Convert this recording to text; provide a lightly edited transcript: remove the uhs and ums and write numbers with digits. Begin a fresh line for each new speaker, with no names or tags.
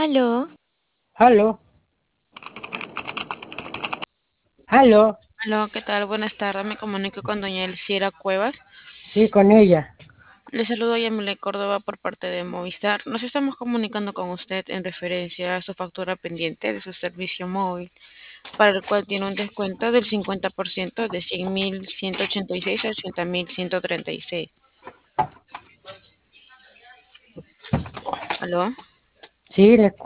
Aló,
Aló, aló,
aló, ¿qué tal? Buenas tardes, me comunico con doña Elciera Cuevas.
sí, con ella.
Le saludo a Yamile Córdoba por parte de Movistar. Nos estamos comunicando con usted en referencia a su factura pendiente de su servicio móvil, para el cual tiene un descuento del 50% de 100.186 a 80.136. ¿Aló?
Sí, le